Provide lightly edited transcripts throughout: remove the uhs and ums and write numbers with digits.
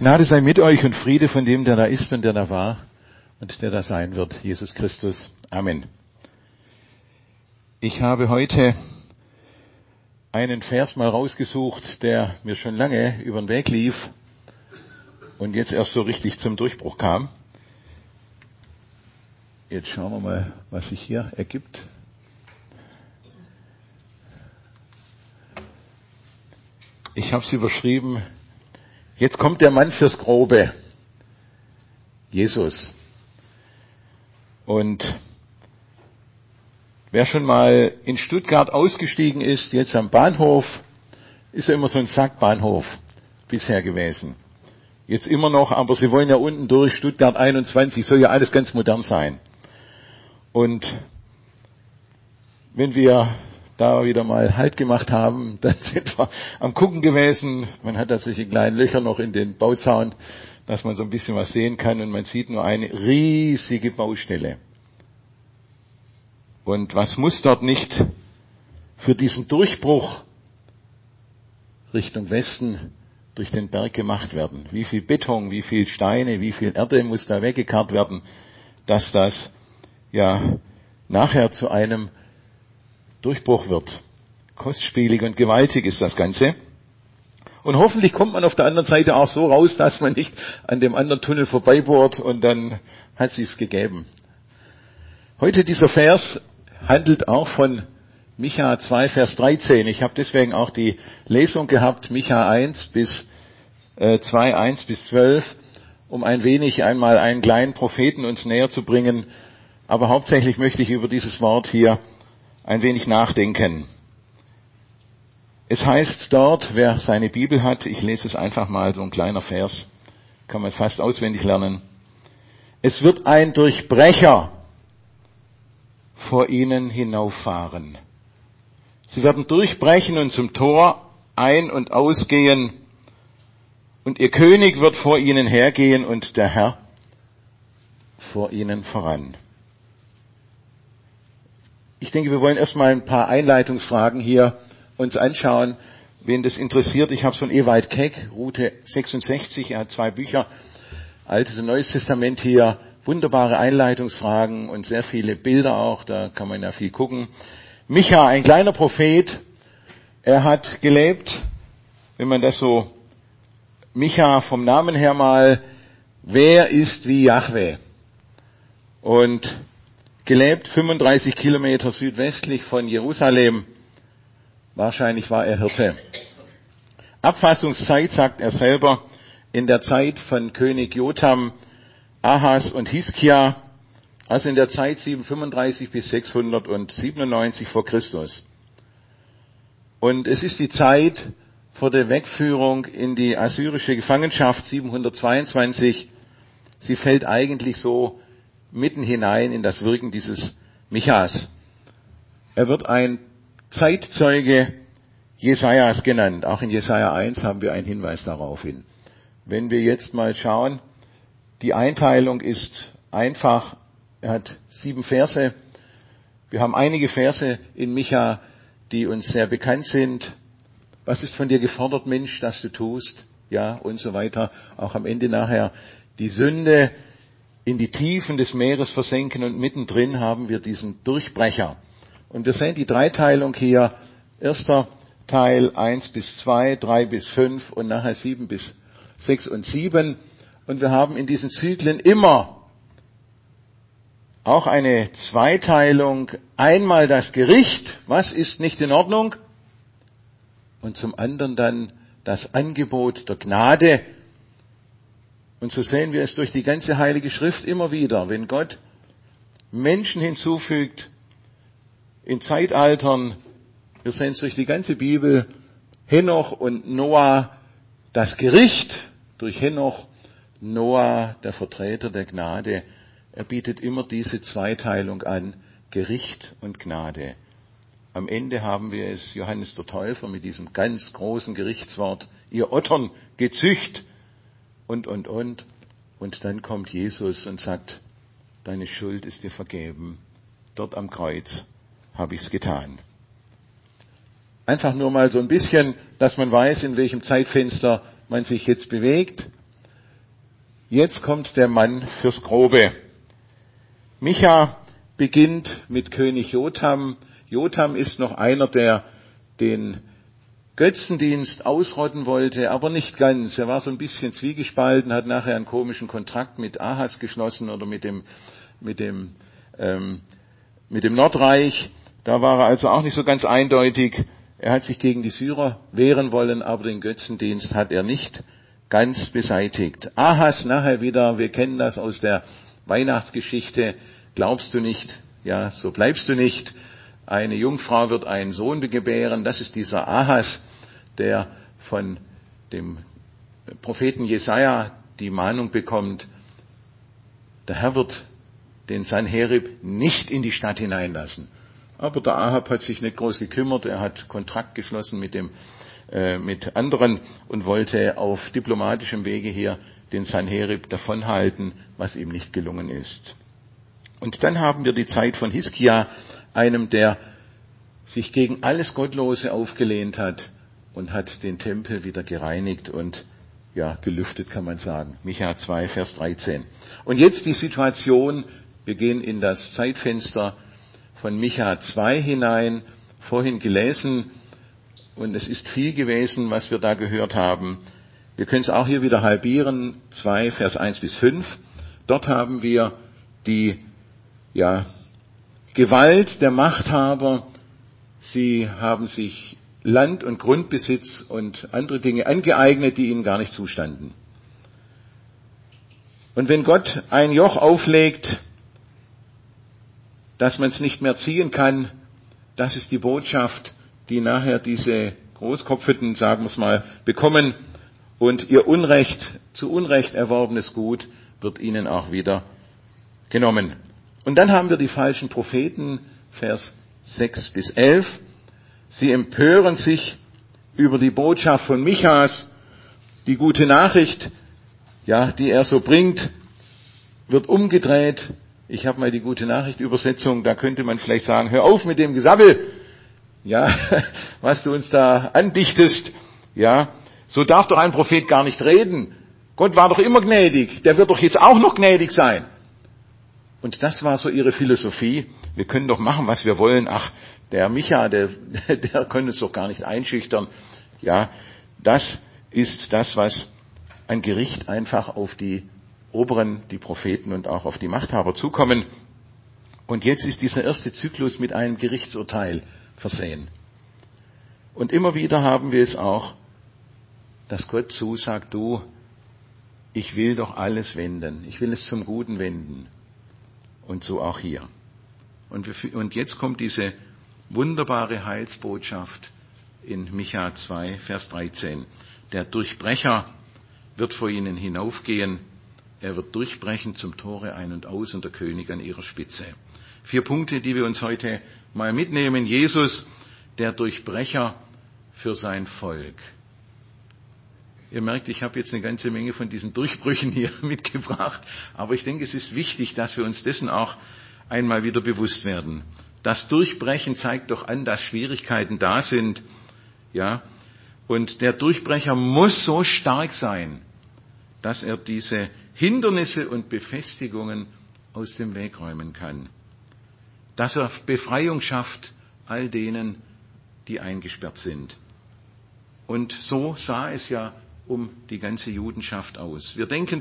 Gnade sei mit euch und Friede von dem, der da ist und der da war und der da sein wird, Jesus Christus. Amen. Ich habe heute einen Vers mal rausgesucht, der mir schon lange über den Weg lief und jetzt erst so richtig zum Durchbruch kam. Jetzt schauen wir mal, was sich hier ergibt. Ich habe es überschrieben: Jetzt kommt der Mann fürs Grobe, Jesus. Und wer schon mal in Stuttgart ausgestiegen ist, jetzt am Bahnhof, ist ja immer so ein Sackbahnhof bisher gewesen. Jetzt immer noch, aber sie wollen ja unten durch, Stuttgart 21, soll ja alles ganz modern sein. Und wenn wir da wieder mal Halt gemacht haben, dann sind wir am Gucken gewesen. Man hat da solche kleinen Löcher noch in den Bauzaun, dass man so ein bisschen was sehen kann, und man sieht nur eine riesige Baustelle. Und was muss dort nicht für diesen Durchbruch Richtung Westen durch den Berg gemacht werden? Wie viel Beton, wie viel Steine, wie viel Erde muss da weggekarrt werden, dass das ja nachher zu einem Durchbruch wird. Kostspielig und gewaltig ist das Ganze. Und hoffentlich kommt man auf der anderen Seite auch so raus, dass man nicht an dem anderen Tunnel vorbeibohrt und dann hat sich's gegeben. Heute dieser Vers handelt auch von Micha 2, Vers 13. Ich habe deswegen auch die Lesung gehabt, Micha 1 bis 2, 1 bis 12, um ein wenig einmal einen kleinen Propheten uns näher zu bringen. Aber hauptsächlich möchte ich über dieses Wort hier ein wenig nachdenken. Es heißt dort, wer seine Bibel hat, ich lese es einfach mal, so ein kleiner Vers, kann man fast auswendig lernen. Es wird ein Durchbrecher vor ihnen hinauffahren. Sie werden durchbrechen und zum Tor ein- und ausgehen, und ihr König wird vor ihnen hergehen und der Herr vor ihnen voran. Ich denke, wir wollen erstmal ein paar Einleitungsfragen hier uns anschauen, wen das interessiert. Ich habe von Ewald Keck, Route 66, er hat 2 Bücher, Altes und Neues Testament hier, wunderbare Einleitungsfragen und sehr viele Bilder auch, da kann man ja viel gucken. Micha, ein kleiner Prophet, er hat gelebt, wenn man das so, Micha vom Namen her mal, wer ist wie Jahwe? Und gelebt 35 Kilometer südwestlich von Jerusalem. Wahrscheinlich war er Hirte. Abfassungszeit, sagt er selber, in der Zeit von König Jotham, Ahas und Hiskia, also in der Zeit 735 bis 697 vor Christus. Und es ist die Zeit vor der Wegführung in die assyrische Gefangenschaft 722. Sie fällt eigentlich so mitten hinein in das Wirken dieses Michas. Er wird ein Zeitzeuge Jesajas genannt. Auch in Jesaja 1 haben wir einen Hinweis darauf hin. Wenn wir jetzt mal schauen, die Einteilung ist einfach. Er hat 7 Verse. Wir haben einige Verse in Micha, die uns sehr bekannt sind. Was ist von dir gefordert, Mensch, dass du tust? Ja, und so weiter. Auch am Ende nachher die Sünde in die Tiefen des Meeres versenken, und mittendrin haben wir diesen Durchbrecher. Und wir sehen die Dreiteilung hier. Erster Teil 1 bis 2, 3 bis 5 und nachher 7 bis 6 und 7. Und wir haben in diesen Zyklen immer auch eine Zweiteilung. Einmal das Gericht, was ist nicht in Ordnung? Und zum anderen dann das Angebot der Gnade. Und so sehen wir es durch die ganze Heilige Schrift immer wieder. Wenn Gott Menschen hinzufügt in Zeitaltern, wir sehen es durch die ganze Bibel, Henoch und Noah, das Gericht durch Henoch, Noah, der Vertreter der Gnade. Er bietet immer diese Zweiteilung an, Gericht und Gnade. Am Ende haben wir es, Johannes der Täufer mit diesem ganz großen Gerichtswort, ihr Ottern, gezücht, und. Und dann kommt Jesus und sagt, deine Schuld ist dir vergeben. Dort am Kreuz habe ich's getan. Einfach nur mal so ein bisschen, dass man weiß, in welchem Zeitfenster man sich jetzt bewegt. Jetzt kommt der Mann fürs Grobe. Micha beginnt mit König Jotham. Jotham ist noch einer, der den Götzendienst ausrotten wollte, aber nicht ganz. Er war so ein bisschen zwiegespalten, hat nachher einen komischen Kontrakt mit Ahas geschlossen oder mit dem Nordreich. Da war er also auch nicht so ganz eindeutig. Er hat sich gegen die Syrer wehren wollen, aber den Götzendienst hat er nicht ganz beseitigt. Ahas nachher wieder, wir kennen das aus der Weihnachtsgeschichte, glaubst du nicht, ja, so bleibst du nicht. Eine Jungfrau wird einen Sohn gebären. Das ist dieser Ahas, der von dem Propheten Jesaja die Mahnung bekommt, der Herr wird den Sanherib nicht in die Stadt hineinlassen. Aber der Ahab hat sich nicht groß gekümmert. Er hat Kontrakt geschlossen mit anderen und wollte auf diplomatischem Wege hier den Sanherib davonhalten, was ihm nicht gelungen ist. Und dann haben wir die Zeit von Hiskia, einem, der sich gegen alles Gottlose aufgelehnt hat und hat den Tempel wieder gereinigt und ja, gelüftet, kann man sagen. Micha 2, Vers 13. Und jetzt die Situation, wir gehen in das Zeitfenster von Micha 2 hinein, vorhin gelesen, und es ist viel gewesen, was wir da gehört haben. Wir können es auch hier wieder halbieren, 2, Vers 1 bis 5. Dort haben wir die Gewalt der Machthaber. Sie haben sich Land- und Grundbesitz und andere Dinge angeeignet, die ihnen gar nicht zustanden. Und wenn Gott ein Joch auflegt, dass man es nicht mehr ziehen kann, das ist die Botschaft, die nachher diese Großkopfeten, sagen wir es mal, bekommen. Und ihr zu Unrecht erworbenes Gut wird ihnen auch wieder genommen. Und dann haben wir die falschen Propheten, Vers 6 bis 11. Sie empören sich über die Botschaft von Michas. Die gute Nachricht, die er so bringt, wird umgedreht. Ich habe mal die gute Nachricht-Übersetzung, da könnte man vielleicht sagen, hör auf mit dem Gesabbel, was du uns da andichtest. So darf doch ein Prophet gar nicht reden. Gott war doch immer gnädig, der wird doch jetzt auch noch gnädig sein. Und das war so ihre Philosophie. Wir können doch machen, was wir wollen. Ach, der Micha, der kann uns doch gar nicht einschüchtern. Ja, das ist das, was ein Gericht einfach auf die Oberen, die Propheten und auch auf die Machthaber zukommen. Und jetzt ist dieser erste Zyklus mit einem Gerichtsurteil versehen. Und immer wieder haben wir es auch, dass Gott zusagt, du, ich will doch alles wenden. Ich will es zum Guten wenden. Und so auch hier. Und jetzt kommt diese wunderbare Heilsbotschaft in Micha 2, Vers 13. Der Durchbrecher wird vor ihnen hinaufgehen. Er wird durchbrechen zum Tore ein und aus und der König an ihrer Spitze. 4 Punkte, die wir uns heute mal mitnehmen. Jesus, der Durchbrecher für sein Volk. Ihr merkt, ich habe jetzt eine ganze Menge von diesen Durchbrüchen hier mitgebracht, aber ich denke, es ist wichtig, dass wir uns dessen auch einmal wieder bewusst werden. Das Durchbrechen zeigt doch an, dass Schwierigkeiten da sind, und der Durchbrecher muss so stark sein, dass er diese Hindernisse und Befestigungen aus dem Weg räumen kann. Dass er Befreiung schafft all denen, die eingesperrt sind. Und so sah es ja um die ganze Judenschaft aus. Wir denken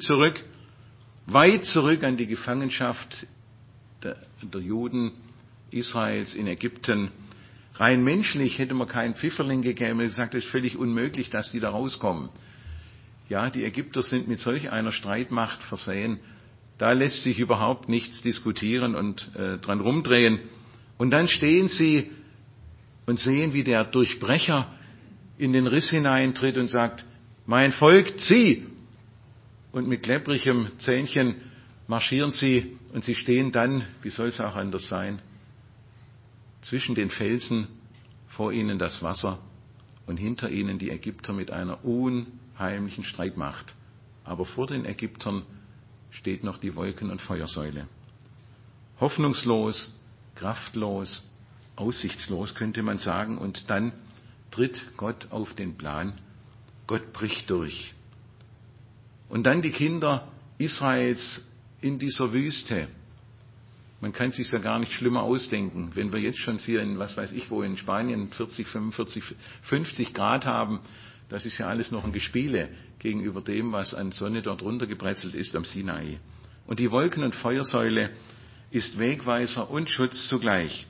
weit zurück an die Gefangenschaft der Juden Israels in Ägypten. Rein menschlich hätte man keinen Pfifferling gegeben und gesagt, es ist völlig unmöglich, dass die da rauskommen. Ja, die Ägypter sind mit solch einer Streitmacht versehen. Da lässt sich überhaupt nichts diskutieren und dran rumdrehen. Und dann stehen sie und sehen, wie der Durchbrecher in den Riss hineintritt und sagt, mein Volk, zieh! Und mit klepprigem Zähnchen marschieren sie und sie stehen dann, wie soll es auch anders sein, zwischen den Felsen, vor ihnen das Wasser und hinter ihnen die Ägypter mit einer unheimlichen Streitmacht. Aber vor den Ägyptern steht noch die Wolken- und Feuersäule. Hoffnungslos, kraftlos, aussichtslos könnte man sagen. Und dann tritt Gott auf den Plan. Gott bricht durch. Und dann die Kinder Israels in dieser Wüste. Man kann es sich ja gar nicht schlimmer ausdenken. Wenn wir jetzt schon hier in, was weiß ich wo, in Spanien 40, 45, 50 Grad haben, das ist ja alles noch ein Gespiele gegenüber dem, was an Sonne dort runtergebrezelt ist am Sinai. Und die Wolken- und Feuersäule ist Wegweiser und Schutz zugleich.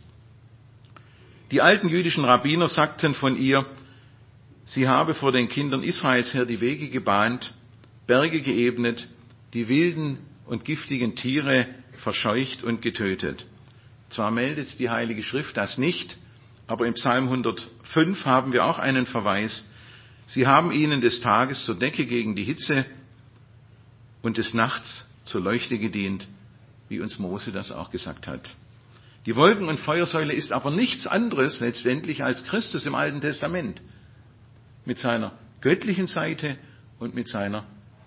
Die alten jüdischen Rabbiner sagten von ihr, sie habe vor den Kindern Israels her die Wege gebahnt, Berge geebnet, die wilden und giftigen Tiere verscheucht und getötet. Zwar meldet die Heilige Schrift das nicht, aber im Psalm 105 haben wir auch einen Verweis. Sie haben ihnen des Tages zur Decke gegen die Hitze und des Nachts zur Leuchte gedient, wie uns Mose das auch gesagt hat. Die Wolken- und Feuersäule ist aber nichts anderes letztendlich als Christus im Alten Testament. Mit seiner göttlichen Seite und mit seiner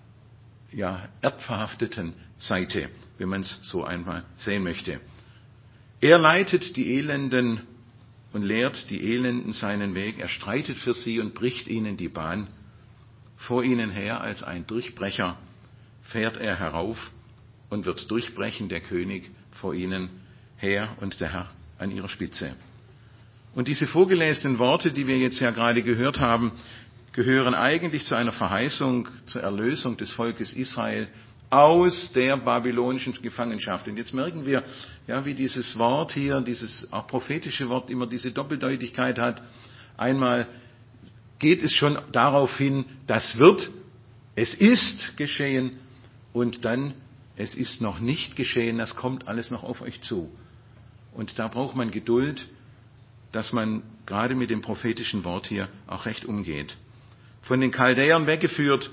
erdverhafteten Seite, wenn man es so einmal sehen möchte. Er leitet die Elenden und lehrt die Elenden seinen Weg. Er streitet für sie und bricht ihnen die Bahn. Vor ihnen her als ein Durchbrecher fährt er herauf und wird durchbrechen, der König vor ihnen her und der Herr an ihrer Spitze. Und diese vorgelesenen Worte, die wir jetzt ja gerade gehört haben, gehören eigentlich zu einer Verheißung zur Erlösung des Volkes Israel aus der babylonischen Gefangenschaft. Und jetzt merken wir, wie dieses Wort hier, dieses auch prophetische Wort immer diese Doppeldeutigkeit hat. Einmal geht es schon darauf hin, das wird, es ist geschehen, und dann, es ist noch nicht geschehen, das kommt alles noch auf euch zu. Und da braucht man Geduld, dass man gerade mit dem prophetischen Wort hier auch recht umgeht. Von den Chaldäern weggeführt,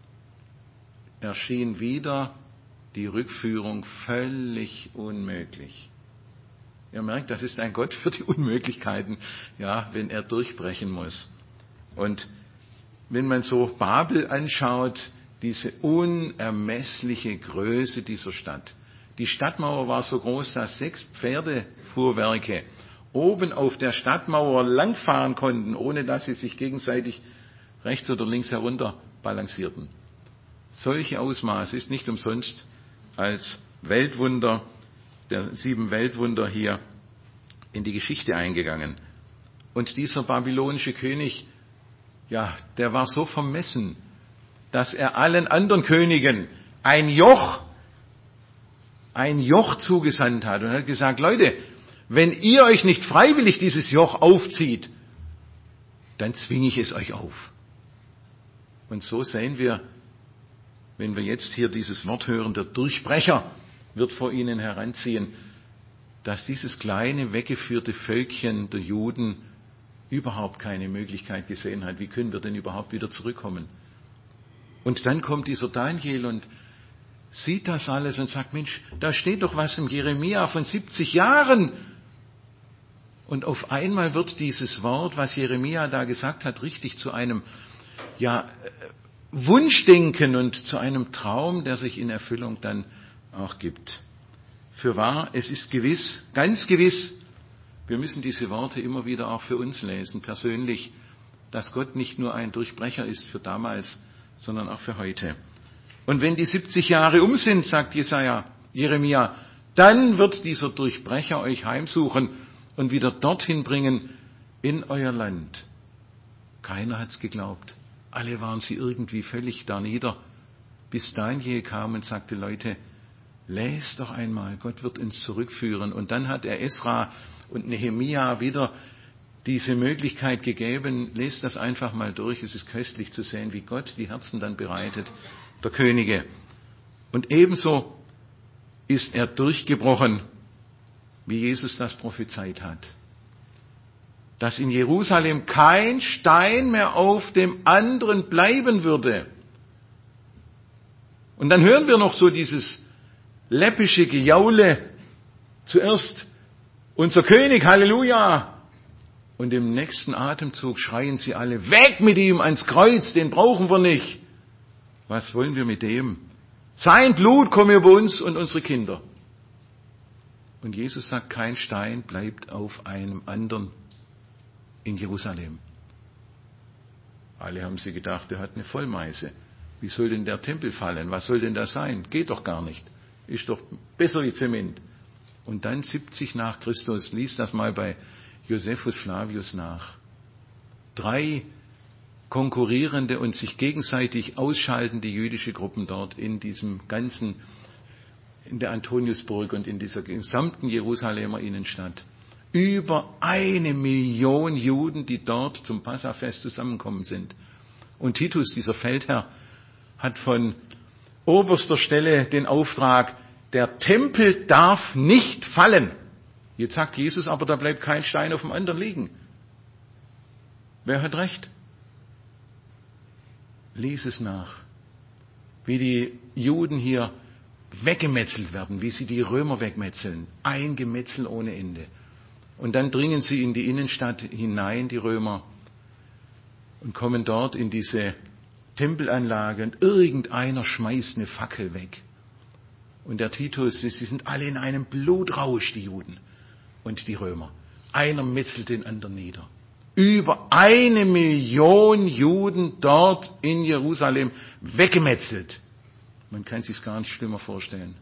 erschien wieder die Rückführung völlig unmöglich. Ihr merkt, das ist ein Gott für die Unmöglichkeiten, wenn er durchbrechen muss. Und wenn man so Babel anschaut, diese unermessliche Größe dieser Stadt. Die Stadtmauer war so groß, dass 6 Pferdefuhrwerke oben auf der Stadtmauer langfahren konnten, ohne dass sie sich gegenseitig rechts oder links herunter balancierten. Solche Ausmaße ist nicht umsonst als Weltwunder, der 7 Weltwunder hier in die Geschichte eingegangen. Und dieser babylonische König, der war so vermessen, dass er allen anderen Königen ein Joch zugesandt hat und hat gesagt, Leute, wenn ihr euch nicht freiwillig dieses Joch aufzieht, dann zwinge ich es euch auf. Und so sehen wir, wenn wir jetzt hier dieses Wort hören, der Durchbrecher wird vor ihnen heranziehen, dass dieses kleine, weggeführte Völkchen der Juden überhaupt keine Möglichkeit gesehen hat. Wie können wir denn überhaupt wieder zurückkommen? Und dann kommt dieser Daniel und sieht das alles und sagt, Mensch, da steht doch was im Jeremia von 70 Jahren. Und auf einmal wird dieses Wort, was Jeremia da gesagt hat, richtig zu einem Wunschdenken und zu einem Traum, der sich in Erfüllung dann auch gibt. Fürwahr, es ist gewiss, ganz gewiss, wir müssen diese Worte immer wieder auch für uns lesen, persönlich, dass Gott nicht nur ein Durchbrecher ist für damals, sondern auch für heute. Und wenn die 70 Jahre um sind, sagt Jeremia, dann wird dieser Durchbrecher euch heimsuchen und wieder dorthin bringen in euer Land. Keiner hat's geglaubt. Alle waren sie irgendwie völlig darnieder, bis Daniel kam und sagte, Leute, lest doch einmal, Gott wird uns zurückführen. Und dann hat er Esra und Nehemia wieder diese Möglichkeit gegeben, lest das einfach mal durch. Es ist köstlich zu sehen, wie Gott die Herzen dann bereitet, der Könige. Und ebenso ist er durchgebrochen, wie Jesus das prophezeit hat. Dass in Jerusalem kein Stein mehr auf dem anderen bleiben würde. Und dann hören wir noch so dieses läppische Gejaule. Zuerst unser König, Halleluja. Und im nächsten Atemzug schreien sie alle, weg mit ihm ans Kreuz, den brauchen wir nicht. Was wollen wir mit dem? Sein Blut komme über uns und unsere Kinder. Und Jesus sagt, kein Stein bleibt auf einem anderen in Jerusalem. Alle haben sie gedacht, er hat eine Vollmeise. Wie soll denn der Tempel fallen? Was soll denn das sein? Geht doch gar nicht. Ist doch besser wie Zement. Und dann 70 nach Christus, lies das mal bei Josephus Flavius nach. 3 konkurrierende und sich gegenseitig ausschaltende jüdische Gruppen dort in diesem ganzen, in der Antoniusburg und in dieser gesamten Jerusalemer Innenstadt. Über 1 Million Juden, die dort zum Passafest zusammenkommen sind. Und Titus, dieser Feldherr, hat von oberster Stelle den Auftrag, der Tempel darf nicht fallen. Jetzt sagt Jesus aber, da bleibt kein Stein auf dem anderen liegen. Wer hat recht? Lies es nach, wie die Juden hier weggemetzelt werden, wie sie die Römer wegmetzeln. Ein Gemetzel ohne Ende. Und dann dringen sie in die Innenstadt hinein, die Römer, und kommen dort in diese Tempelanlage und irgendeiner schmeißt eine Fackel weg. Und der Titus, sie sind alle in einem Blutrausch, die Juden und die Römer. Einer metzelt den anderen nieder. Über 1 Million Juden dort in Jerusalem weggemetzelt. Man kann sich gar nicht schlimmer vorstellen.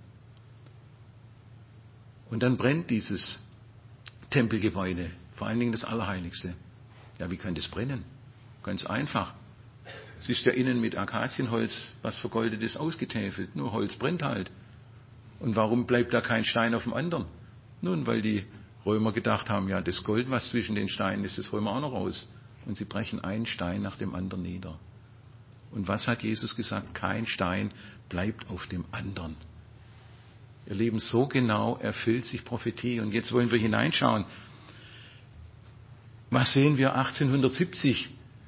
Und dann brennt dieses Tempelgebäude, vor allen Dingen das Allerheiligste. Ja, wie kann das brennen? Ganz einfach. Es ist ja innen mit Akazienholz, was vergoldet ist, ausgetäfelt. Nur Holz brennt halt. Und warum bleibt da kein Stein auf dem anderen? Nun, weil die Römer gedacht haben, ja, das Gold, was zwischen den Steinen ist, das holen wir auch noch raus. Und sie brechen einen Stein nach dem anderen nieder. Und was hat Jesus gesagt? Kein Stein bleibt auf dem anderen. Ihr Lieben, so genau erfüllt sich Prophetie. Und jetzt wollen wir hineinschauen. Was sehen wir 1870?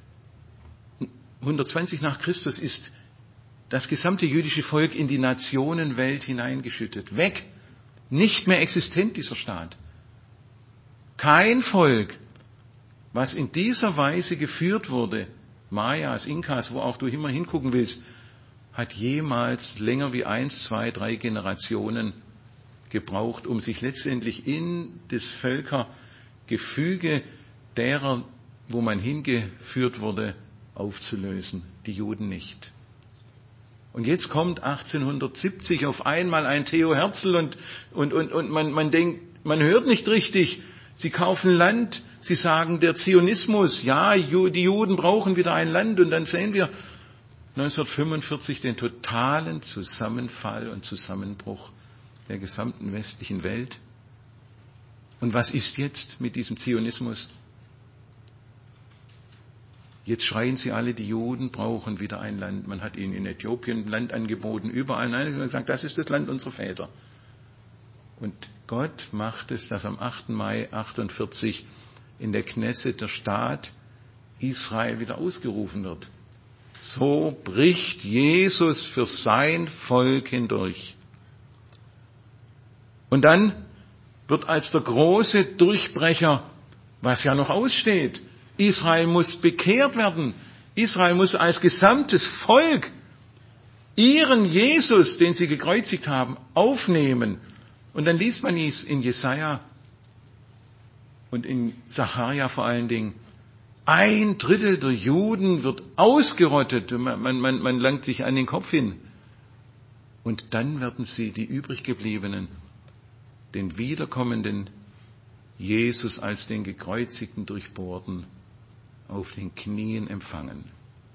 120 nach Christus ist das gesamte jüdische Volk in die Nationenwelt hineingeschüttet. Weg. Nicht mehr existent, dieser Staat. Kein Volk, was in dieser Weise geführt wurde, Mayas, Inkas, wo auch du immer hingucken willst, hat jemals länger wie 1, 2, 3 Generationen gebraucht, um sich letztendlich in das Völkergefüge derer, wo man hingeführt wurde, aufzulösen. Die Juden nicht. Und jetzt kommt 1870 auf einmal ein Theo Herzl und man denkt, man hört nicht richtig. Sie kaufen Land, sie sagen, der Zionismus, ja, die Juden brauchen wieder ein Land. Und dann sehen wir 1945 den totalen Zusammenfall und Zusammenbruch der gesamten westlichen Welt. Und was ist jetzt mit diesem Zionismus? Jetzt schreien sie alle, die Juden brauchen wieder ein Land. Man hat ihnen in Äthiopien Land angeboten, überall. Nein, man hat gesagt, das ist das Land unserer Väter. Und Gott macht es, dass am 8. Mai 1948 in der Knesset der Staat Israel wieder ausgerufen wird. So bricht Jesus für sein Volk hindurch. Und dann wird als der große Durchbrecher, was ja noch aussteht, Israel muss bekehrt werden. Israel muss als gesamtes Volk ihren Jesus, den sie gekreuzigt haben, aufnehmen. Und dann liest man es in Jesaja und in Sacharja vor allen Dingen. 1/3 der Juden wird ausgerottet. Man langt sich an den Kopf hin. Und dann werden sie, die übriggebliebenen, den wiederkommenden Jesus als den gekreuzigten Durchbohrten auf den Knien empfangen.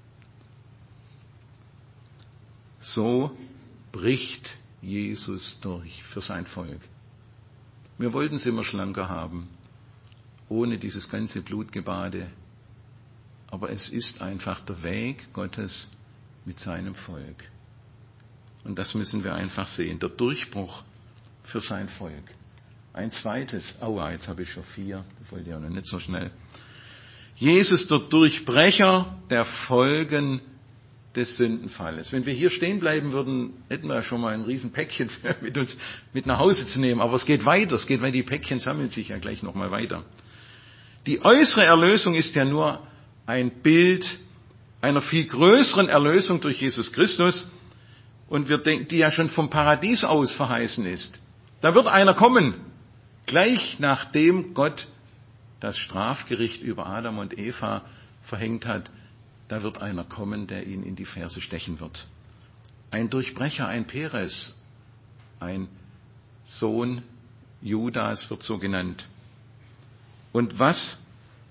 So bricht Jesus durch für sein Volk. Wir wollten es immer schlanker haben, ohne dieses ganze Blutgebade. Aber es ist einfach der Weg Gottes mit seinem Volk. Und das müssen wir einfach sehen. Der Durchbruch für sein Volk. Ein zweites, jetzt habe ich schon 4, das wollte ich auch noch nicht so schnell. Jesus, der Durchbrecher der Folgen des Sündenfalles. Wenn wir hier stehen bleiben würden, hätten wir ja schon mal ein Riesenpäckchen mit uns mit nach Hause zu nehmen. Aber es geht weiter, weil die Päckchen sammeln sich ja gleich nochmal weiter. Die äußere Erlösung ist ja nur ein Bild einer viel größeren Erlösung durch Jesus Christus. Und wir denken, die ja schon vom Paradies aus verheißen ist. Da wird einer kommen, gleich nachdem Gott das Strafgericht über Adam und Eva verhängt hat, da wird einer kommen, der ihn in die Ferse stechen wird. Ein Durchbrecher, ein Peres, ein Sohn Judas wird so genannt. Und was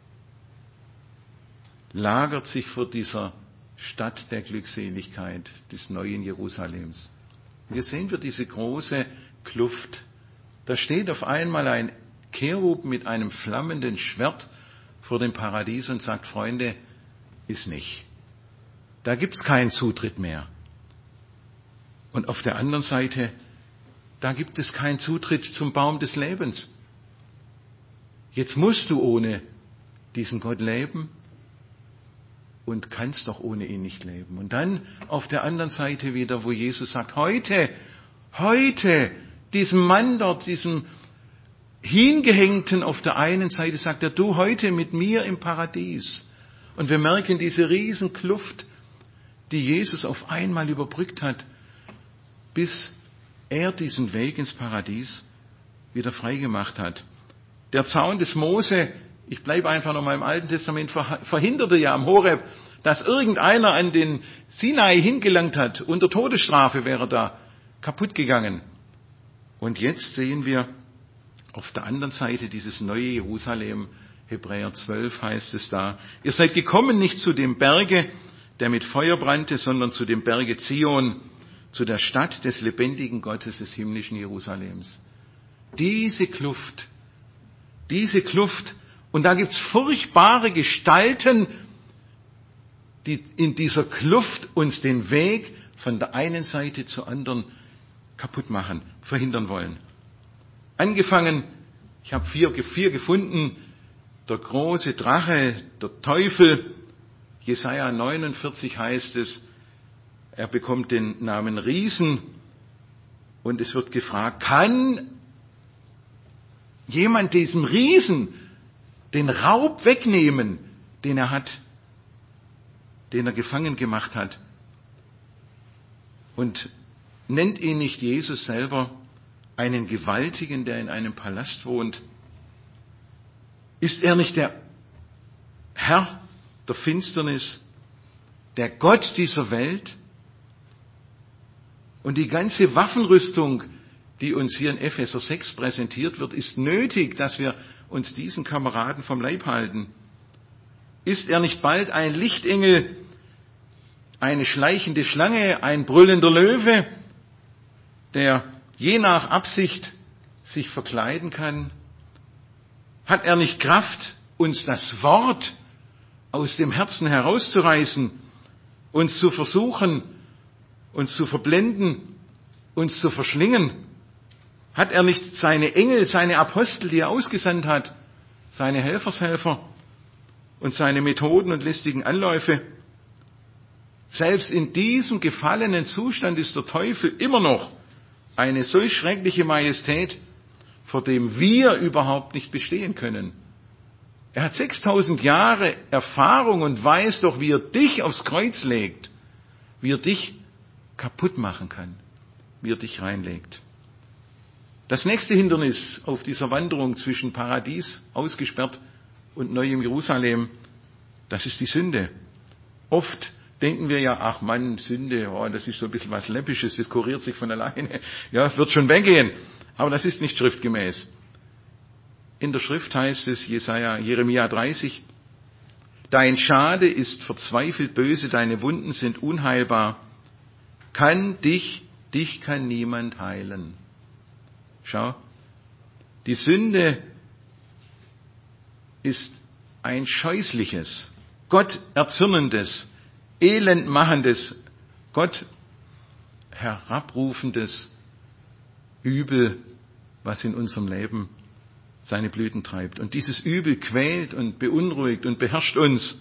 lagert sich vor dieser Stadt der Glückseligkeit des neuen Jerusalems? Hier sehen wir diese große Kluft. Da steht auf einmal ein Cherub mit einem flammenden Schwert vor dem Paradies und sagt, Freunde, ist nicht. Da gibt's keinen Zutritt mehr. Und auf der anderen Seite, da gibt es keinen Zutritt zum Baum des Lebens. Jetzt musst du ohne diesen Gott leben und kannst doch ohne ihn nicht leben. Und dann auf der anderen Seite wieder, wo Jesus sagt, heute, diesem Mann dort, diesem Hingehängten auf der einen Seite, sagt er, du heute mit mir im Paradies. Und wir merken diese Riesenkluft, die Jesus auf einmal überbrückt hat, bis er diesen Weg ins Paradies wieder freigemacht hat. Der Zaun des Mose, ich bleibe einfach noch mal im Alten Testament, verhinderte ja am Horeb, dass irgendeiner an den Sinai hingelangt hat. Unter Todesstrafe wäre da kaputt gegangen. Und jetzt sehen wir auf der anderen Seite dieses neue Jerusalem, Hebräer 12 heißt es da, ihr seid gekommen nicht zu dem Berge, der mit Feuer brannte, sondern zu dem Berge Zion, zu der Stadt des lebendigen Gottes, des himmlischen Jerusalems. Diese Kluft, und da gibt's furchtbare Gestalten, die in dieser Kluft uns den Weg von der einen Seite zur anderen kaputt machen, verhindern wollen. Angefangen, ich habe vier gefunden, der große Drache, der Teufel, Jesaja 49 heißt es, er bekommt den Namen Riesen und es wird gefragt, kann jemand diesem Riesen den Raub wegnehmen, den er hat, den er gefangen gemacht hat? Und nennt ihn nicht Jesus selber einen Gewaltigen, der in einem Palast wohnt? Ist er nicht der Herr der Finsternis, der Gott dieser Welt? Und die ganze Waffenrüstung, die uns hier in Epheser 6 präsentiert wird, ist nötig, dass wir uns diesen Kameraden vom Leib halten. Ist er nicht bald ein Lichtengel, eine schleichende Schlange, ein brüllender Löwe, der je nach Absicht sich verkleiden kann? Hat er nicht Kraft, uns das Wort aus dem Herzen herauszureißen, uns zu versuchen, uns zu verblenden, uns zu verschlingen? Hat er nicht seine Engel, seine Apostel, die er ausgesandt hat, seine Helfershelfer und seine Methoden und listigen Anläufe? Selbst in diesem gefallenen Zustand ist der Teufel immer noch eine solch schreckliche Majestät, vor dem wir überhaupt nicht bestehen können. Er hat 6000 Jahre Erfahrung und weiß doch, wie er dich aufs Kreuz legt, wie er dich kaputt machen kann, wie er dich reinlegt. Das nächste Hindernis auf dieser Wanderung zwischen Paradies, ausgesperrt, und neuem Jerusalem, das ist die Sünde. Oft denken wir ja, ach Mann, Sünde, oh, das ist so ein bisschen was Läppisches, das kuriert sich von alleine, ja, wird schon weggehen. Aber das ist nicht schriftgemäß. In der Schrift heißt es, Jeremia 30, dein Schade ist verzweifelt böse, deine Wunden sind unheilbar. Dich kann niemand heilen. Schau, die Sünde ist ein scheußliches, Gott erzürnendes, elendmachendes, Gott herabrufendes Übel, was in unserem Leben seine Blüten treibt. Und dieses Übel quält und beunruhigt und beherrscht uns.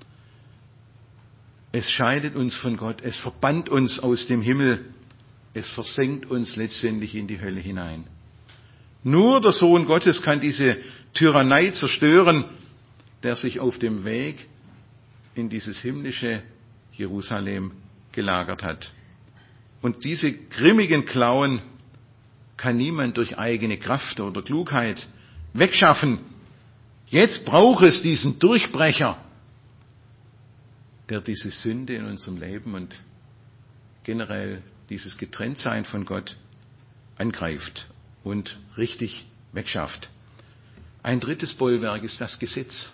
Es scheidet uns von Gott, es verbannt uns aus dem Himmel, es versenkt uns letztendlich in die Hölle hinein. Nur der Sohn Gottes kann diese Tyrannei zerstören, der sich auf dem Weg in dieses himmlische Jerusalem gelagert hat. Und diese grimmigen Klauen kann niemand durch eigene Kraft oder Klugheit wegschaffen. Jetzt braucht es diesen Durchbrecher, der diese Sünde in unserem Leben und generell dieses Getrenntsein von Gott angreift und richtig wegschafft. Ein drittes Bollwerk ist das Gesetz.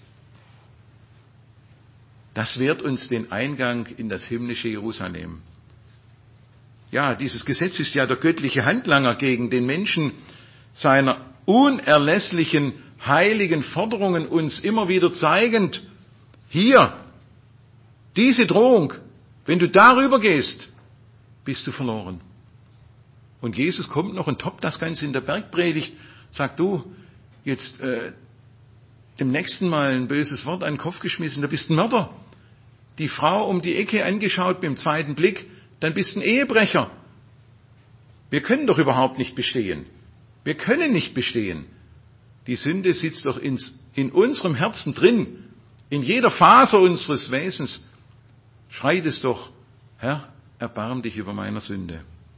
Das wehrt uns den Eingang in das himmlische Jerusalem. Ja, dieses Gesetz ist ja der göttliche Handlanger gegen den Menschen, seiner unerlässlichen, heiligen Forderungen uns immer wieder zeigend, hier, diese Drohung, wenn du darüber gehst, bist du verloren. Und Jesus kommt noch und toppt das Ganze in der Bergpredigt, sagt du, jetzt dem Nächsten Mal ein böses Wort an den Kopf geschmissen, da bist du ein Mörder. Die Frau um die Ecke angeschaut mit dem zweiten Blick, dann bist du ein Ehebrecher. Wir können doch überhaupt nicht bestehen. Wir können nicht bestehen. Die Sünde sitzt doch in unserem Herzen drin, in jeder Faser unseres Wesens. Schreit es doch, Herr, erbarm dich über meiner Sünde.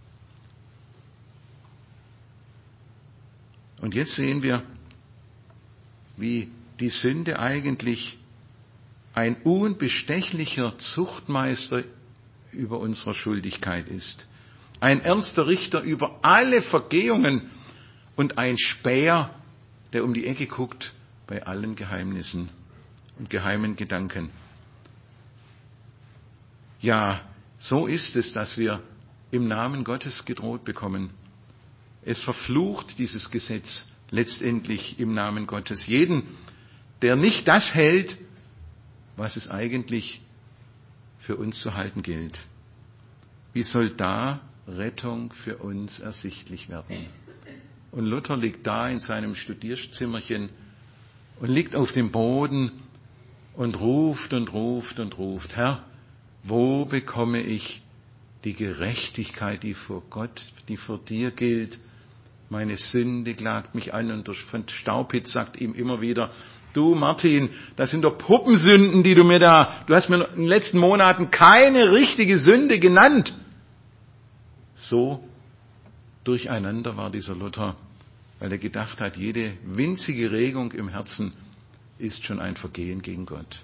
Und jetzt sehen wir, wie die Sünde eigentlich ein unbestechlicher Zuchtmeister über unserer Schuldigkeit ist. Ein ernster Richter über alle Vergehungen und ein Späher, der um die Ecke guckt bei allen Geheimnissen und geheimen Gedanken. Ja, so ist es, dass wir im Namen Gottes gedroht bekommen. Es verflucht dieses Gesetz letztendlich im Namen Gottes jeden, der nicht das hält, was es eigentlich für uns zu halten gilt. Wie soll da Rettung für uns ersichtlich werden? Und Luther liegt da in seinem Studierzimmerchen und liegt auf dem Boden und ruft und ruft und ruft, Herr, wo bekomme ich die Gerechtigkeit, die vor Gott, die vor dir gilt? Meine Sünde klagt mich an und der Staupitz sagt ihm immer wieder, du Martin, das sind doch Puppensünden, du hast mir in den letzten Monaten keine richtige Sünde genannt. So durcheinander war dieser Luther, weil er gedacht hat, jede winzige Regung im Herzen ist schon ein Vergehen gegen Gott.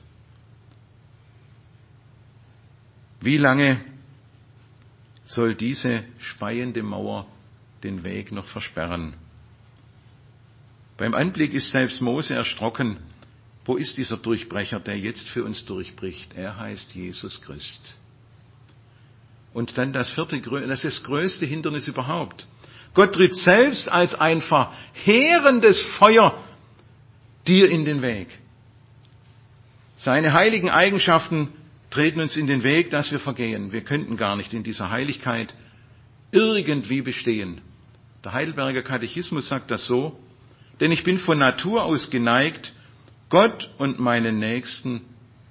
Wie lange soll diese speiende Mauer den Weg noch versperren? Beim Anblick ist selbst Mose erschrocken. Wo ist dieser Durchbrecher, der jetzt für uns durchbricht? Er heißt Jesus Christ. Und dann das vierte, das ist das größte Hindernis überhaupt. Gott tritt selbst als ein verheerendes Feuer dir in den Weg. Seine heiligen Eigenschaften treten uns in den Weg, dass wir vergehen. Wir könnten gar nicht in dieser Heiligkeit irgendwie bestehen. Der Heidelberger Katechismus sagt das so, denn ich bin von Natur aus geneigt, Gott und meinen Nächsten,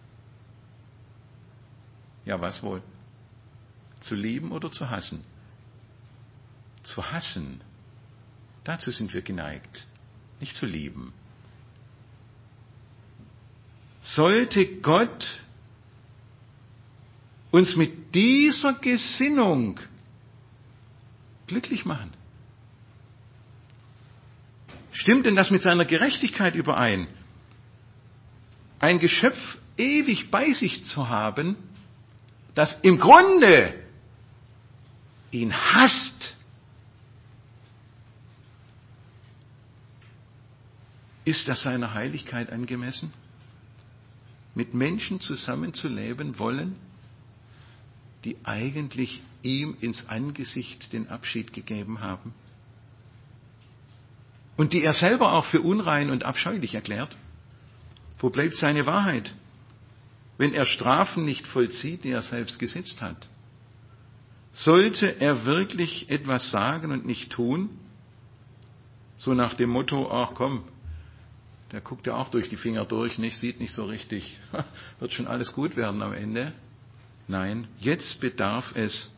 ja was wohl, zu lieben oder zu hassen? Zu hassen, dazu sind wir geneigt, nicht zu lieben. Sollte Gott uns mit dieser Gesinnung glücklich machen? Stimmt denn das mit seiner Gerechtigkeit überein? Ein Geschöpf ewig bei sich zu haben, das im Grunde ihn hasst, ist das seiner Heiligkeit angemessen? Mit Menschen zusammenzuleben wollen, die eigentlich ihm ins Angesicht den Abschied gegeben haben und die er selber auch für unrein und abscheulich erklärt? Wo bleibt seine Wahrheit, wenn er Strafen nicht vollzieht, die er selbst gesetzt hat? Sollte er wirklich etwas sagen und nicht tun? So nach dem Motto, ach komm, der guckt ja auch durch die Finger durch, nicht, sieht nicht so richtig, wird schon alles gut werden am Ende. Nein, jetzt bedarf es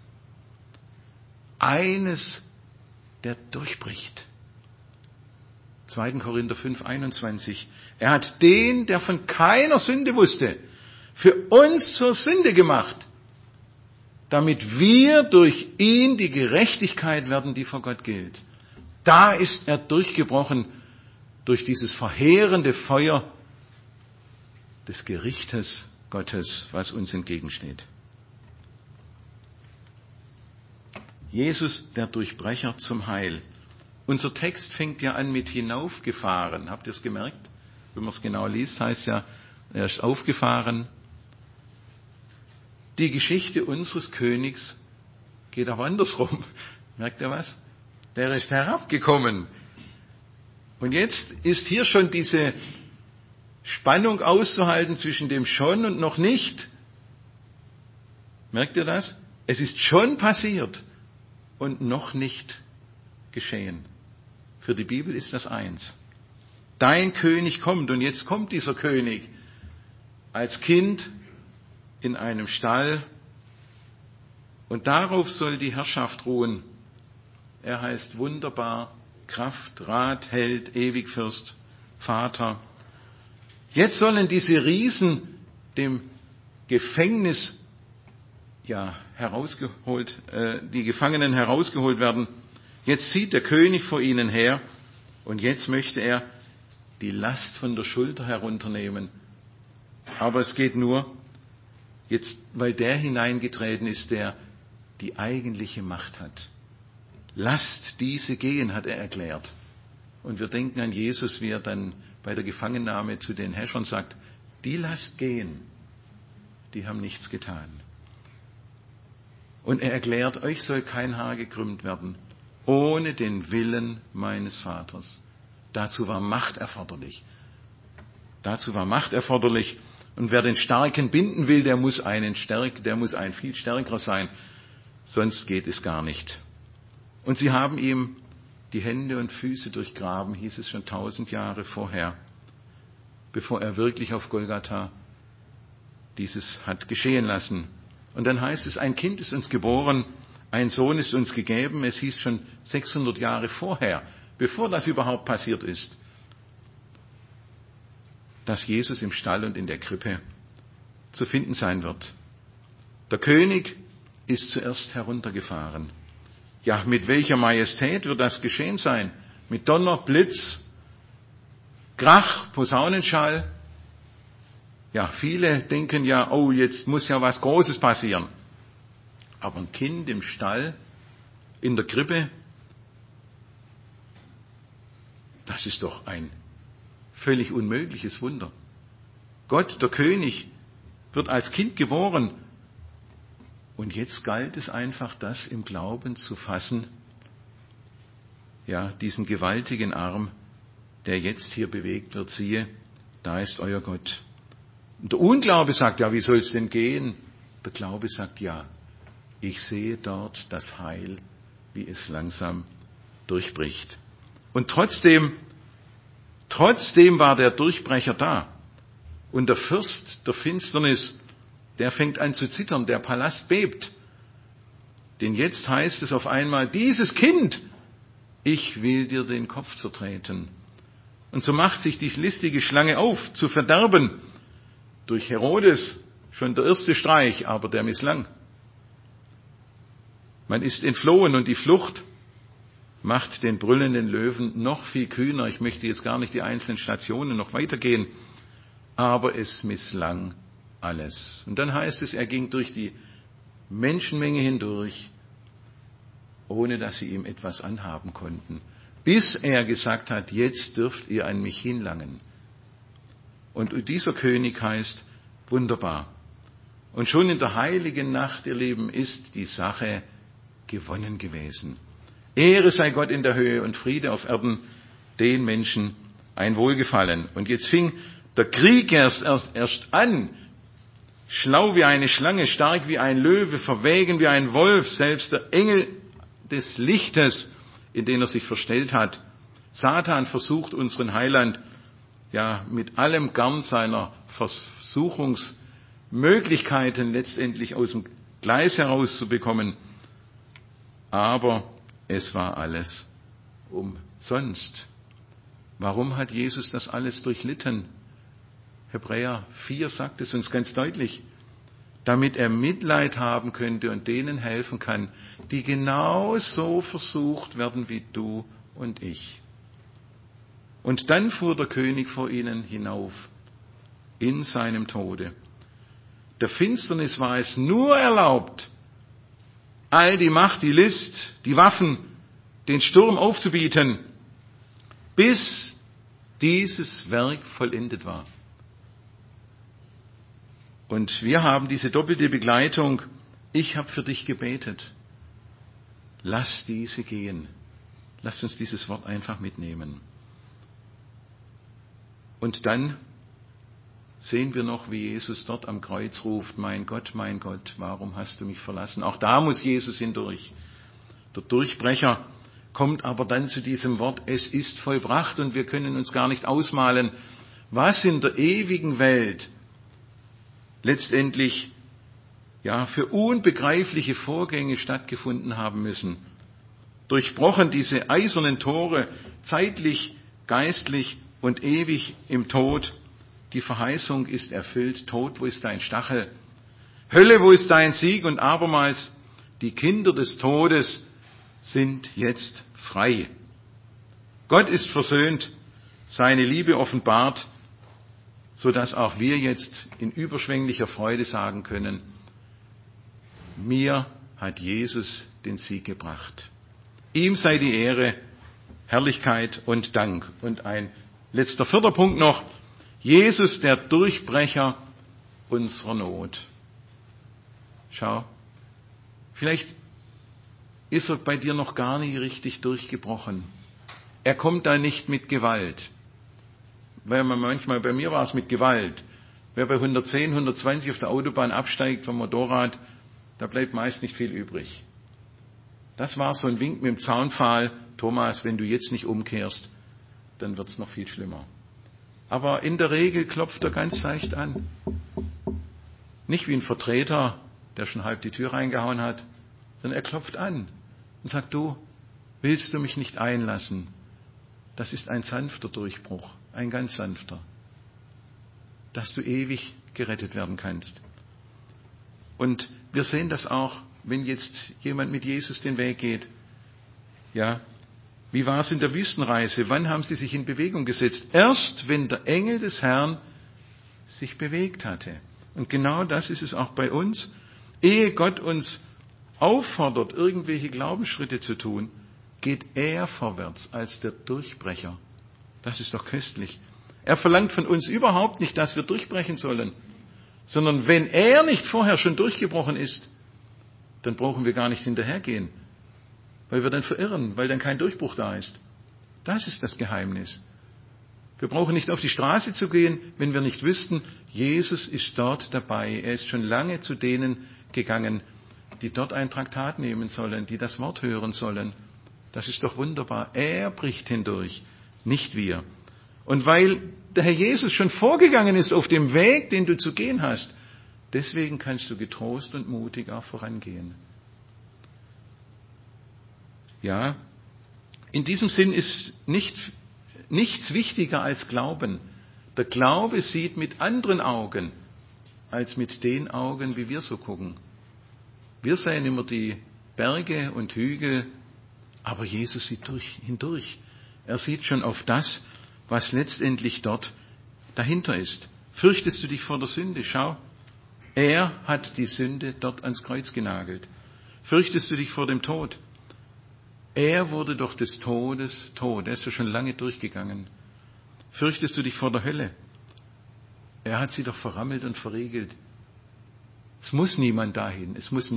eines, der durchbricht. 2. Korinther 5,21. Er hat den, der von keiner Sünde wusste, für uns zur Sünde gemacht, damit wir durch ihn die Gerechtigkeit werden, die vor Gott gilt. Da ist er durchgebrochen durch dieses verheerende Feuer des Gerichtes Gottes, was uns entgegensteht. Jesus, der Durchbrecher zum Heil. Unser Text fängt ja an mit hinaufgefahren. Habt ihr es gemerkt? Wenn man es genau liest, heißt ja, er ist aufgefahren. Die Geschichte unseres Königs geht aber andersrum. Merkt ihr was? Der ist herabgekommen. Und jetzt ist hier schon diese Spannung auszuhalten zwischen dem schon und noch nicht. Merkt ihr das? Es ist schon passiert und noch nicht geschehen. Für die Bibel ist das eins. Dein König kommt, und jetzt kommt dieser König als Kind in einem Stall, und darauf soll die Herrschaft ruhen. Er heißt wunderbar, Kraft, Rat, Held, Ewigfürst, Vater. Jetzt sollen diese Riesen dem Gefängnis herausgeholt, die Gefangenen herausgeholt werden. Jetzt zieht der König vor ihnen her, und jetzt möchte er die Last von der Schulter herunternehmen. Aber es geht nur jetzt, weil der hineingetreten ist, der die eigentliche Macht hat. Lasst diese gehen, hat er erklärt. Und wir denken an Jesus, wie er dann bei der Gefangennahme zu den Herrschern sagt, die lasst gehen, die haben nichts getan. Und er erklärt, euch soll kein Haar gekrümmt werden, ohne den Willen meines Vaters. Dazu war Macht erforderlich. Und wer den Starken binden will, der muss ein viel stärkerer sein. Sonst geht es gar nicht. Und sie haben ihm die Hände und Füße durchgraben, hieß es schon 1000 Jahre vorher, bevor er wirklich auf Golgatha dieses hat geschehen lassen. Und dann heißt es, ein Kind ist uns geboren, ein Sohn ist uns gegeben. Es hieß schon 600 Jahre vorher, bevor das überhaupt passiert ist, dass Jesus im Stall und in der Krippe zu finden sein wird. Der König ist zuerst heruntergefahren. Ja, mit welcher Majestät wird das geschehen sein? Mit Donner, Blitz, Krach, Posaunenschall? Ja, viele denken ja, oh, jetzt muss ja was Großes passieren. Aber ein Kind im Stall, in der Krippe, das ist doch ein völlig unmögliches Wunder. Gott, der König, wird als Kind geboren. Und jetzt galt es einfach, das im Glauben zu fassen. Ja, diesen gewaltigen Arm, der jetzt hier bewegt wird, siehe, da ist euer Gott. Und der Unglaube sagt, ja, wie soll es denn gehen? Der Glaube sagt, ja, ich sehe dort das Heil, wie es langsam durchbricht. Und trotzdem war der Durchbrecher da. Und der Fürst der Finsternis, der fängt an zu zittern, der Palast bebt. Denn jetzt heißt es auf einmal, dieses Kind, ich will dir den Kopf zertreten. Und so macht sich die listige Schlange auf, zu verderben. Durch Herodes schon der erste Streich, aber der misslang. Man ist entflohen und die Flucht macht den brüllenden Löwen noch viel kühner. Ich möchte jetzt gar nicht die einzelnen Stationen noch weitergehen, aber es misslang alles. Und dann heißt es, er ging durch die Menschenmenge hindurch, ohne dass sie ihm etwas anhaben konnten, bis er gesagt hat, jetzt dürft ihr an mich hinlangen. Und dieser König heißt wunderbar. Und schon in der heiligen Nacht, ihr Lieben, ist die Sache gewonnen gewesen. Ehre sei Gott in der Höhe und Friede auf Erden, den Menschen ein Wohlgefallen. Und jetzt fing der Krieg erst an. Schlau wie eine Schlange, stark wie ein Löwe, verwegen wie ein Wolf, selbst der Engel des Lichtes, in den er sich verstellt hat. Satan versucht unseren Heiland ja mit allem Garn seiner Versuchungsmöglichkeiten letztendlich aus dem Gleis herauszubekommen. Aber es war alles umsonst. Warum hat Jesus das alles durchlitten? Hebräer 4 sagt es uns ganz deutlich. Damit er Mitleid haben könnte und denen helfen kann, die genauso versucht werden wie du und ich. Und dann fuhr der König vor ihnen hinauf in seinem Tode. Der Finsternis war es nur erlaubt, all die Macht, die List, die Waffen, den Sturm aufzubieten, bis dieses Werk vollendet war. Und wir haben diese doppelte Begleitung. Ich habe für dich gebetet. Lass diese gehen. Lass uns dieses Wort einfach mitnehmen. Und dann sehen wir noch, wie Jesus dort am Kreuz ruft, mein Gott, warum hast du mich verlassen? Auch da muss Jesus hindurch. Der Durchbrecher kommt aber dann zu diesem Wort, es ist vollbracht, und wir können uns gar nicht ausmalen, was in der ewigen Welt letztendlich für unbegreifliche Vorgänge stattgefunden haben müssen. Durchbrochen diese eisernen Tore, zeitlich, geistlich und ewig im Tod. Die Verheißung ist erfüllt. Tod, wo ist dein Stachel? Hölle, wo ist dein Sieg? Und abermals, die Kinder des Todes sind jetzt frei. Gott ist versöhnt, seine Liebe offenbart, sodass auch wir jetzt in überschwänglicher Freude sagen können, mir hat Jesus den Sieg gebracht. Ihm sei die Ehre, Herrlichkeit und Dank. Und ein letzter 4. Punkt noch, Jesus, der Durchbrecher unserer Not. Schau, vielleicht ist er bei dir noch gar nicht richtig durchgebrochen. Er kommt da nicht mit Gewalt. Weil man manchmal, bei mir war es mit Gewalt. Wer bei 110, 120 auf der Autobahn absteigt vom Motorrad, da bleibt meist nicht viel übrig. Das war so ein Wink mit dem Zaunpfahl. Thomas, wenn du jetzt nicht umkehrst, dann wird's noch viel schlimmer. Aber in der Regel klopft er ganz leicht an. Nicht wie ein Vertreter, der schon halb die Tür reingehauen hat, sondern er klopft an und sagt, du, willst du mich nicht einlassen? Das ist ein sanfter Durchbruch, ein ganz sanfter, dass du ewig gerettet werden kannst. Und wir sehen das auch, wenn jetzt jemand mit Jesus den Weg geht. Ja, wie war es in der Wüstenreise? Wann haben sie sich in Bewegung gesetzt? Erst, wenn der Engel des Herrn sich bewegt hatte. Und genau das ist es auch bei uns. Ehe Gott uns auffordert, irgendwelche Glaubensschritte zu tun, geht er vorwärts als der Durchbrecher. Das ist doch köstlich. Er verlangt von uns überhaupt nicht, dass wir durchbrechen sollen, sondern wenn er nicht vorher schon durchgebrochen ist, dann brauchen wir gar nicht hinterhergehen, weil wir dann verirren, weil dann kein Durchbruch da ist. Das ist das Geheimnis. Wir brauchen nicht auf die Straße zu gehen, wenn wir nicht wüssten, Jesus ist dort dabei. Er ist schon lange zu denen gegangen, die dort ein Traktat nehmen sollen, die das Wort hören sollen. Das ist doch wunderbar. Er bricht hindurch, nicht wir. Und weil der Herr Jesus schon vorgegangen ist auf dem Weg, den du zu gehen hast, deswegen kannst du getrost und mutig auch vorangehen. Ja, in diesem Sinn ist nichts wichtiger als Glauben. Der Glaube sieht mit anderen Augen, als mit den Augen, wie wir so gucken. Wir sehen immer die Berge und Hügel, aber Jesus sieht hindurch. Er sieht schon auf das, was letztendlich dort dahinter ist. Fürchtest du dich vor der Sünde? Schau, er hat die Sünde dort ans Kreuz genagelt. Fürchtest du dich vor dem Tod? Er wurde doch des Todes Tod. Er ist ja schon lange durchgegangen. Fürchtest du dich vor der Hölle? Er hat sie doch verrammelt und verriegelt. Es muss niemand dahin.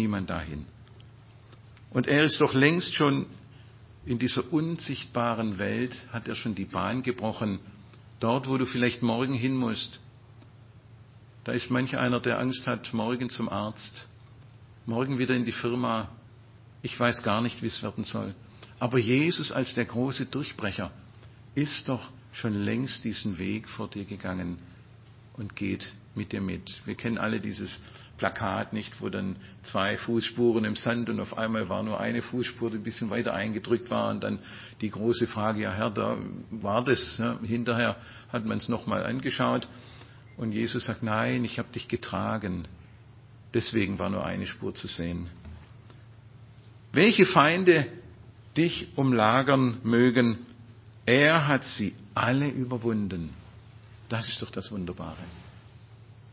Und er ist doch längst schon in dieser unsichtbaren Welt, hat er schon die Bahn gebrochen. Dort, wo du vielleicht morgen hin musst. Da ist manch einer, der Angst hat, morgen zum Arzt, morgen wieder in die Firma. Ich weiß gar nicht, wie es werden soll. Aber Jesus als der große Durchbrecher ist doch schon längst diesen Weg vor dir gegangen und geht mit dir mit. Wir kennen alle dieses Plakat nicht, wo dann 2 Fußspuren im Sand und auf einmal war nur eine Fußspur, die ein bisschen weiter eingedrückt war und dann die große Frage, ja Herr, da war das. Ja, hinterher hat man es nochmal angeschaut und Jesus sagt, nein, ich habe dich getragen. Deswegen war nur eine Spur zu sehen. Welche Feinde dich umlagern mögen, er hat sie alle überwunden. Das ist doch das Wunderbare.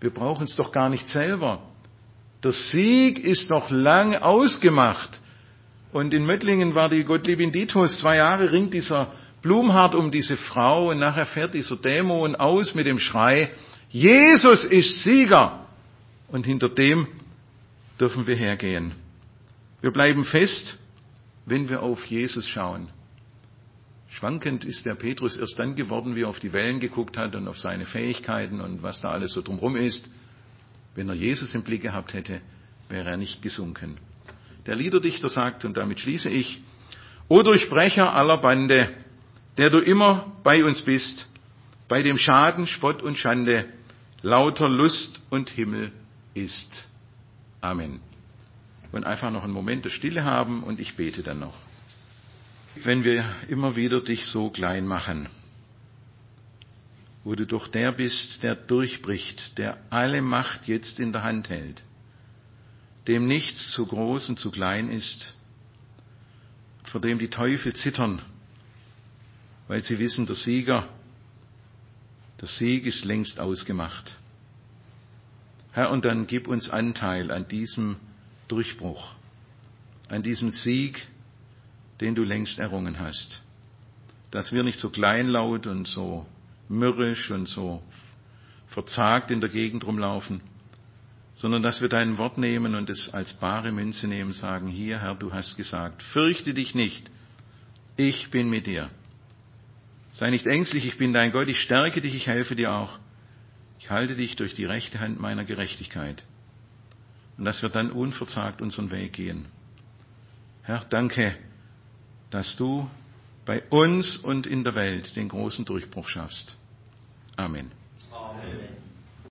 Wir brauchen es doch gar nicht selber. Der Sieg ist doch lang ausgemacht. Und in Möttlingen war die Gottliebin Diethus, 2 Jahre ringt dieser Blumhardt um diese Frau und nachher fährt dieser Dämon aus mit dem Schrei, Jesus ist Sieger. Und hinter dem dürfen wir hergehen. Wir bleiben fest, wenn wir auf Jesus schauen. Schwankend ist der Petrus erst dann geworden, wie er auf die Wellen geguckt hat und auf seine Fähigkeiten und was da alles so drumherum ist. Wenn er Jesus im Blick gehabt hätte, wäre er nicht gesunken. Der Liederdichter sagt, und damit schließe ich, O Durchbrecher aller Bande, der du immer bei uns bist, bei dem Schaden, Spott und Schande, lauter Lust und Himmel ist. Amen. Und einfach noch einen Moment der Stille haben und ich bete dann noch. Wenn wir immer wieder dich so klein machen, wo du doch der bist, der durchbricht, der alle Macht jetzt in der Hand hält, dem nichts zu groß und zu klein ist, vor dem die Teufel zittern, weil sie wissen, der Sieg ist längst ausgemacht. Herr, und dann gib uns Anteil an diesem Durchbruch, an diesem Sieg, den du längst errungen hast. Dass wir nicht so kleinlaut und so mürrisch und so verzagt in der Gegend rumlaufen, sondern dass wir dein Wort nehmen und es als bare Münze nehmen, sagen, hier, Herr, du hast gesagt, fürchte dich nicht, ich bin mit dir. Sei nicht ängstlich, ich bin dein Gott, ich stärke dich, ich helfe dir auch. Ich halte dich durch die rechte Hand meiner Gerechtigkeit. Und dass wir dann unverzagt unseren Weg gehen. Herr, danke, dass du bei uns und in der Welt den großen Durchbruch schaffst. Amen. Amen.